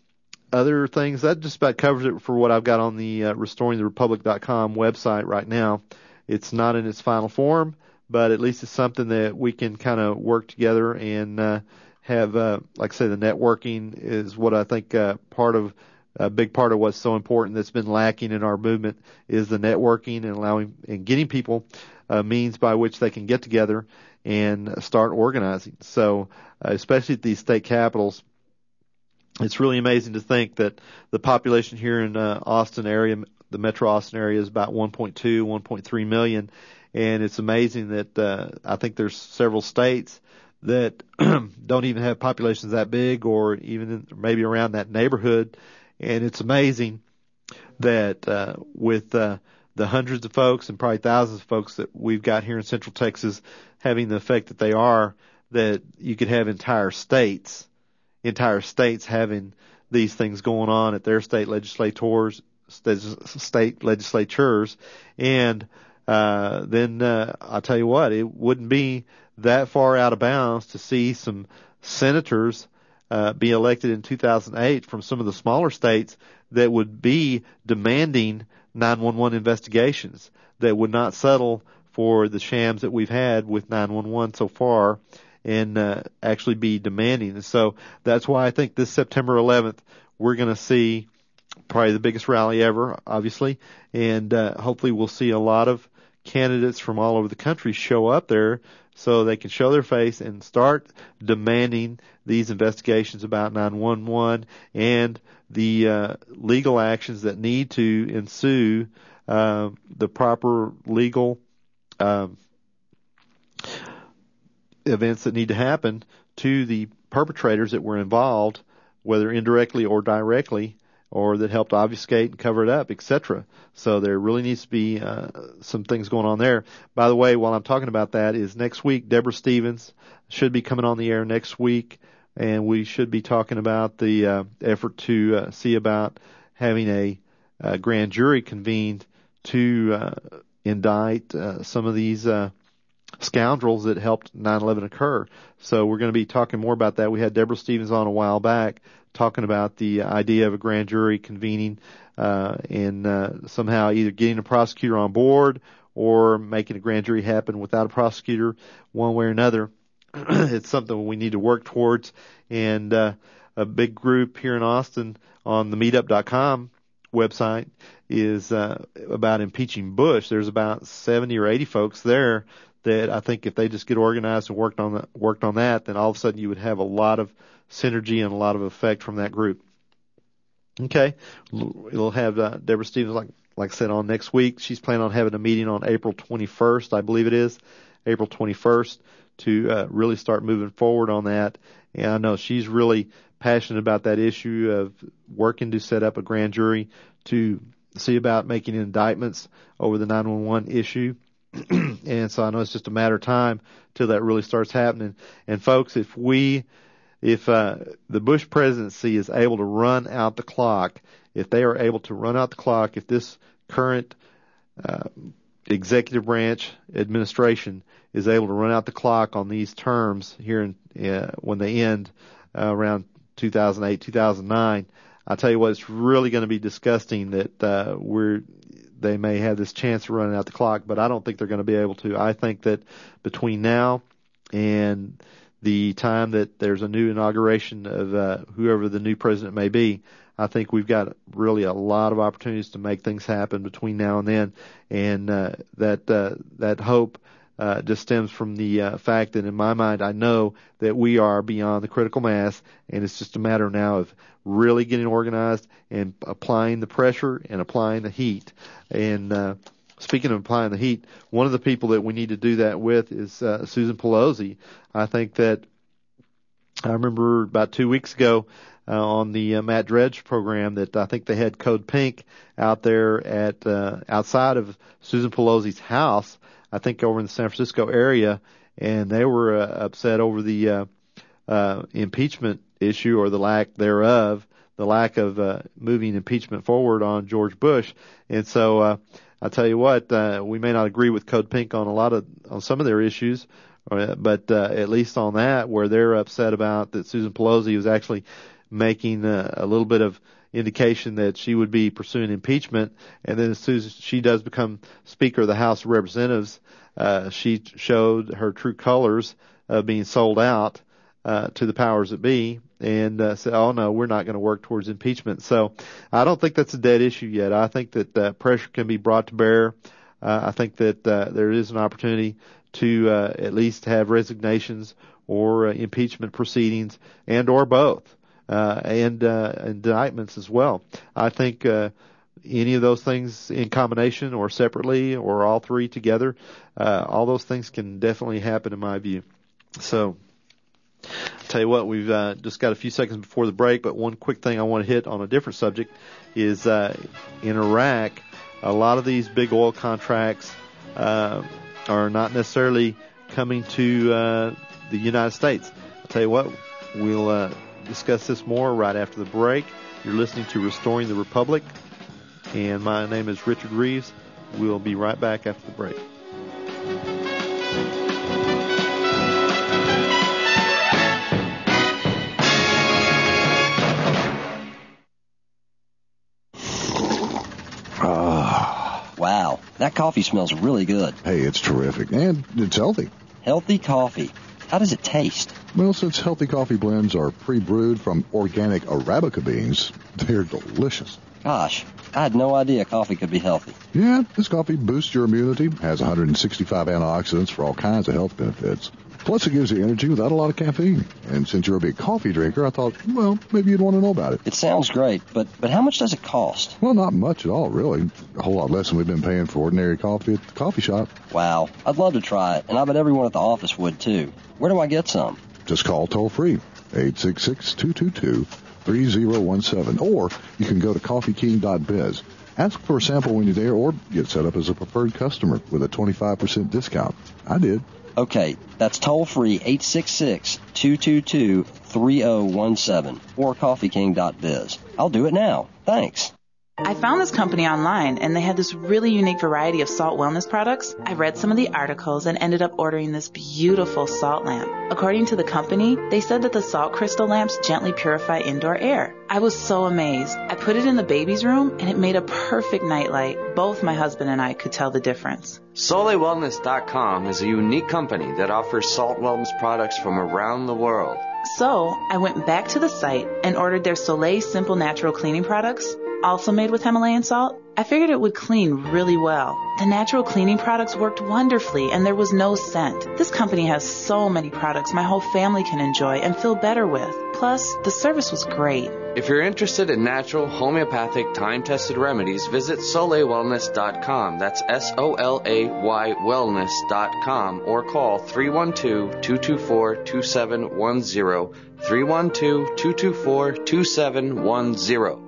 other things, that just about covers it for what I've got on the uh, restoring the republic dot com website right now. It's not in its final form, but at least it's something that we can kind of work together and uh, have, uh, like I say, the networking is what I think uh, part of a big part of what's so important that's been lacking in our movement is the networking and allowing and getting people a means by which they can get together and start organizing. So, uh, especially at these state capitals, it's really amazing to think that the population here in uh, Austin area, the Metro Austin area, is about one point two, one point three million, and it's amazing that uh, I think there's several states that don't even have populations that big, or even in, maybe around that neighborhood. And it's amazing that uh, with uh, the hundreds of folks and probably thousands of folks that we've got here in Central Texas having the effect that they are, that you could have entire states entire states having these things going on at their state legislators, state legislatures, and uh, then uh, I'll tell you what, it wouldn't be that far out of bounds to see some senators uh, be elected in two thousand eight from some of the smaller states that would be demanding nine one one investigations, that would not settle for the shams that we've had with nine one one so far, and uh, actually be demanding. And so that's why I think this September eleventh, we're going to see probably the biggest rally ever, obviously, and uh, hopefully we'll see a lot of candidates from all over the country show up there so they can show their face and start demanding these investigations about nine one one and the uh, legal actions that need to ensue, uh, the proper legal um, events that need to happen to the perpetrators that were involved, whether indirectly or directly, or that helped obfuscate and cover it up, et cetera. So there really needs to be uh, some things going on there. By the way, while I'm talking about that, is next week, Deborah Stevens should be coming on the air next week, and we should be talking about the uh, effort to uh, see about having a, a grand jury convened to uh, indict uh, some of these uh, scoundrels that helped nine eleven occur. So we're going to be talking more about that. We had Deborah Stevens on a while back talking about the idea of a grand jury convening uh, and uh, somehow either getting a prosecutor on board or making a grand jury happen without a prosecutor, one way or another. It's something we need to work towards. And uh, a big group here in Austin on the meetup dot com website is uh, about impeaching Bush. There's about seventy or eighty folks there that I think if they just get organized and worked on that, worked on that, then all of a sudden you would have a lot of synergy and a lot of effect from that group. Okay, we'll have uh, Deborah Stevens, like like I said, on next week. She's planning on having a meeting on April twenty-first, I believe it is, April twenty-first, to uh, really start moving forward on that. And I know she's really passionate about that issue of working to set up a grand jury to see about making indictments over the nine one one issue. And so I know it's just a matter of time till that really starts happening. And folks, if we, if uh, the Bush presidency is able to run out the clock, if they are able to run out the clock, if this current uh, executive branch administration is able to run out the clock on these terms here in, uh, when they end uh, around two thousand eight, two thousand nine, I'll tell you what, it's really going to be disgusting that uh, we're they may have this chance of running out the clock, but I don't think they're going to be able to. I think that between now and the time that there's a new inauguration of uh, whoever the new president may be, I think we've got really a lot of opportunities to make things happen between now and then, and uh, that uh, that hope uh, just stems from the uh, fact that in my mind I know that we are beyond the critical mass, and it's just a matter now of really getting organized and applying the pressure and applying the heat. And uh, speaking of applying the heat, one of the people that we need to do that with is uh, Susan Pelosi. I think that I remember about two weeks ago uh, on the uh, Matt Dredge program that I think they had Code Pink out there at uh, outside of Susan Pelosi's house, I think over in the San Francisco area, and they were uh, upset over the uh, uh, impeachment issue or the lack thereof, the lack of uh, moving impeachment forward on George Bush. And so uh, I'll tell you what, uh, we may not agree with Code Pink on a lot of, on some of their issues, uh, but uh, at least on that, where they're upset about that Susan Pelosi was actually making a, a little bit of indication that she would be pursuing impeachment. And then as soon as she does become Speaker of the House of Representatives, uh, she showed her true colors of being sold out uh, to the powers that be and uh, said, oh, no, we're not going to work towards impeachment. So I don't think that's a dead issue yet. I think that uh, pressure can be brought to bear. Uh, I think that uh, there is an opportunity to uh, at least have resignations or uh, impeachment proceedings and or both. Uh, and, uh, indictments as well. I think, uh, any of those things in combination or separately or all three together, uh, all those things can definitely happen in my view. So, I'll tell you what, we've, uh, just got a few seconds before the break, but one quick thing I want to hit on a different subject is, uh, in Iraq, a lot of these big oil contracts, uh, are not necessarily coming to, uh, the United States. I'll tell you what, we'll, uh, discuss this more right after the break. You're listening to Restoring the Republic, and my name is Richard Reeves. We'll be right back after the break. Ah. Wow, that coffee smells really good. Hey, it's terrific, and it's healthy. Healthy coffee. How does it taste? Well, since healthy coffee blends are pre-brewed from organic Arabica beans, they're delicious. Gosh, I had no idea coffee could be healthy. Yeah, this coffee boosts your immunity, has one hundred sixty-five antioxidants for all kinds of health benefits. Plus, it gives you energy without a lot of caffeine. And since you're a big coffee drinker, I thought, well, maybe you'd want to know about it. It sounds great, but, but how much does it cost? Well, not much at all, really. A whole lot less than we've been paying for ordinary coffee at the coffee shop. Wow, I'd love to try it, and I bet everyone at the office would, too. Where do I get some? Just call toll-free, eight six six, two two two, three zero one seven, or you can go to coffee king dot biz. Ask for a sample when you're there, or get set up as a preferred customer with a twenty-five percent discount. I did. Okay, that's toll-free, eight six six, two two two, three zero one seven, or coffee king dot biz. I'll do it now. Thanks. I found this company online, and they had this really unique variety of salt wellness products. I read some of the articles and ended up ordering this beautiful salt lamp. According to the company, they said that the salt crystal lamps gently purify indoor air. I was so amazed. I put it in the baby's room, and it made a perfect nightlight. Both my husband and I could tell the difference. Soleil Wellness dot com is a unique company that offers salt wellness products from around the world. So, I went back to the site and ordered their Soleil Simple Natural Cleaning products, also made with Himalayan salt. I figured it would clean really well. The natural cleaning products worked wonderfully, and there was no scent. This company has so many products my whole family can enjoy and feel better with. Plus, the service was great. If you're interested in natural, homeopathic, time-tested remedies, visit Soleil Wellness dot com. That's S O L A Y Wellness dot com, or call three one two, two two four, two seven one zero, three one two, two two four, two seven one zero.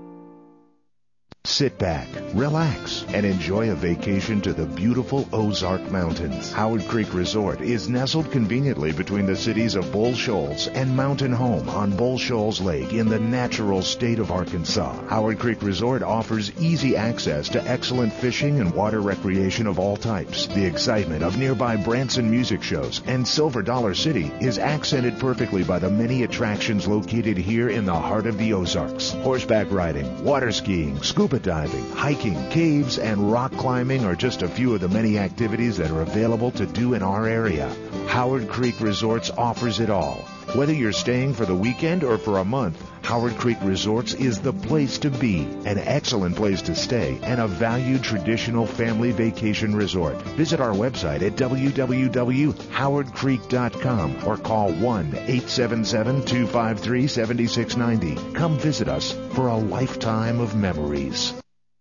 Sit back, relax, and enjoy a vacation to the beautiful Ozark Mountains. Howard Creek Resort is nestled conveniently between the cities of Bull Shoals and Mountain Home on Bull Shoals Lake in the natural state of Arkansas. Howard Creek Resort offers easy access to excellent fishing and water recreation of all types. The excitement of nearby Branson music shows and Silver Dollar City is accented perfectly by the many attractions located here in the heart of the Ozarks. Horseback riding, water skiing, scuba diving, hiking, caves, and rock climbing are just a few of the many activities that are available to do in our area. Howard Creek Resorts offers it all. Whether you're staying for the weekend or for a month, Howard Creek Resorts is the place to be, an excellent place to stay, and a valued traditional family vacation resort. Visit our website at w w w dot howard creek dot com or call one eight seven seven, two five three, seven six nine zero. Come visit us for a lifetime of memories.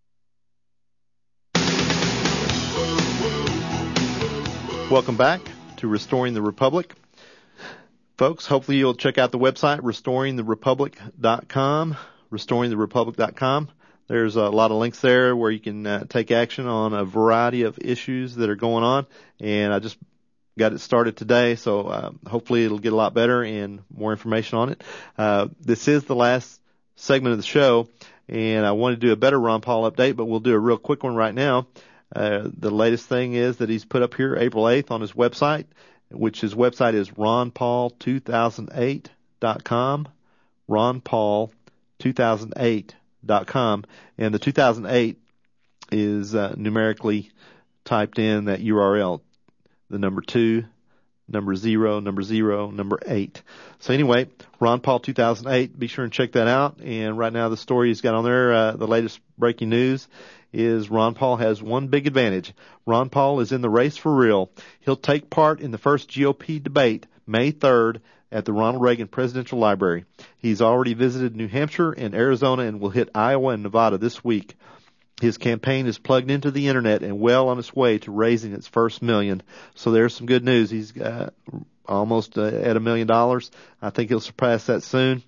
Welcome back to Restoring the Republic. Folks, hopefully you'll check out the website, restoring the republic dot com, restoring the republic dot com. There's a lot of links there where you can uh, take action on a variety of issues that are going on, and I just got it started today, so uh, hopefully it'll get a lot better and more information on it. Uh, this is the last segment of the show, and I want to do a better Ron Paul update, but we'll do a real quick one right now. Uh, the latest thing is that he's put up here April eighth on his website, which his website is ron paul two thousand eight dot com, ron paul two thousand eight dot com, and the two thousand eight is uh, numerically typed in that U R L, the number two, number zero, number zero, number eight. So anyway, Ron Paul two thousand eight, be sure and check that out. And right now the story he's got on there, uh, the latest breaking news is Ron Paul has one big advantage. Ron Paul is in the race for real. He'll take part in the first G O P debate May third at the Ronald Reagan Presidential Library. He's already visited New Hampshire and Arizona and will hit Iowa and Nevada this week. His campaign is plugged into the internet and well on its way to raising its first million. So there's some good news. He's uh, almost uh, at a million dollars. I think he'll surpass that soon.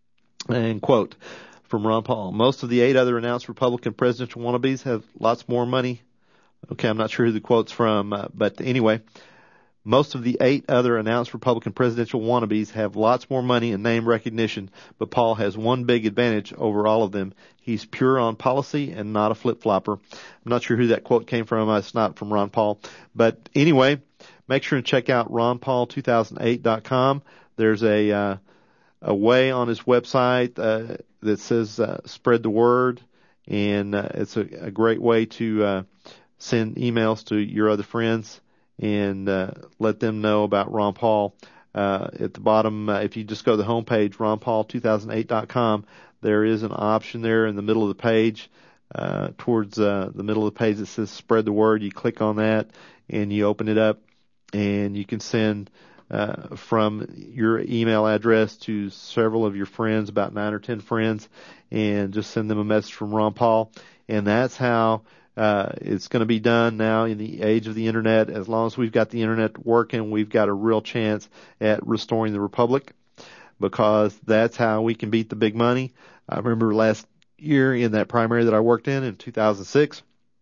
And quote from Ron Paul, most of the eight other announced Republican presidential wannabes have lots more money. Okay, I'm not sure who the quote's from, uh, but anyway, most of the eight other announced Republican presidential wannabes have lots more money and name recognition, but Paul has one big advantage over all of them. He's pure on policy and not a flip-flopper. I'm not sure who that quote came from. It's not from Ron Paul. But anyway, make sure and check out ron paul two thousand eight dot com. There's a uh, a way on his website uh, that says uh, spread the word, and uh, it's a, a great way to uh, send emails to your other friends and uh, let them know about Ron Paul. Uh, at the bottom, uh, if you just go to the homepage, ron paul two thousand eight dot com, there is an option there in the middle of the page, uh, towards uh, the middle of the page that says spread the word. You click on that and you open it up, and you can send uh, from your email address to several of your friends, about nine or ten friends, and just send them a message from Ron Paul. And that's how Uh, it's going to be done now in the age of the internet. As long as we've got the internet working, we've got a real chance at restoring the republic, because that's how we can beat the big money. I remember last year in that primary that I worked in in two thousand six,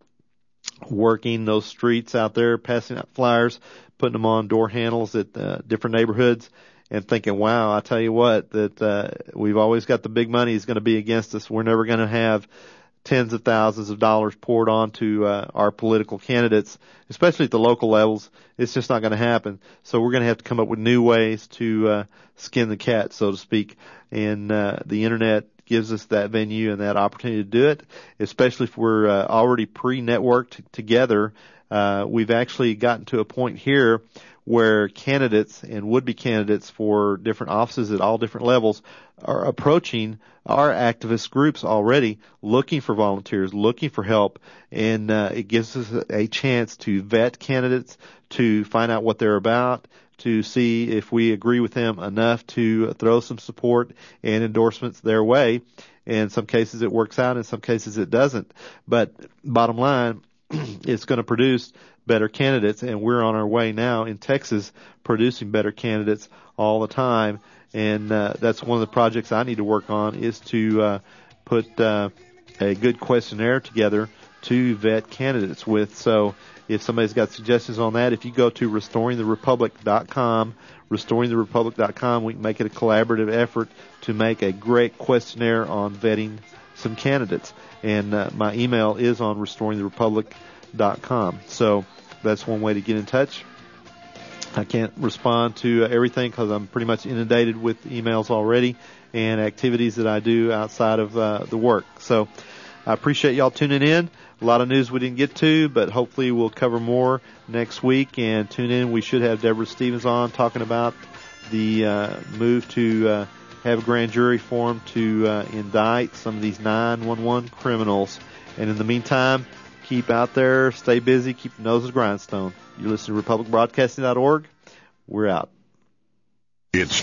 working those streets out there, passing out flyers, putting them on door handles at uh, different neighborhoods, and thinking, wow, I tell you what, that uh, we've always got the big money is going to be against us. We're never going to have tens of thousands of dollars poured onto uh, our political candidates, especially at the local levels. It's just not going to happen. So we're going to have to come up with new ways to uh, skin the cat, so to speak. And uh, the internet gives us that venue and that opportunity to do it, especially if we're uh, already pre-networked together. Uh, we've actually gotten to a point here where candidates and would-be candidates for different offices at all different levels are approaching our activist groups already, looking for volunteers, looking for help, and uh, it gives us a chance to vet candidates, to find out what they're about, to see if we agree with them enough to throw some support and endorsements their way. In some cases it works out, in some cases it doesn't. But bottom line, it's going to produce better candidates, and we're on our way now in Texas producing better candidates all the time. And uh, that's one of the projects I need to work on, is to uh, put uh, a good questionnaire together to vet candidates with. So if somebody's got suggestions on that, if you go to restoring the republic dot com, restoring the republic dot com, we can make it a collaborative effort to make a great questionnaire on vetting some candidates. And uh, my email is on restoring the republic dot com. So that's one way to get in touch. I can't respond to everything because I'm pretty much inundated with emails already and activities that I do outside of uh, the work. So I appreciate y'all tuning in. A lot of news we didn't get to, but hopefully we'll cover more next week. And tune in. We should have Deborah Stevens on talking about the uh, move to uh, have a grand jury formed to uh, indict some of these nine one one criminals. And in the meantime, keep out there, stay busy, keep your nose to the grindstone. You're listening to Republic Broadcasting dot org. We're out. It's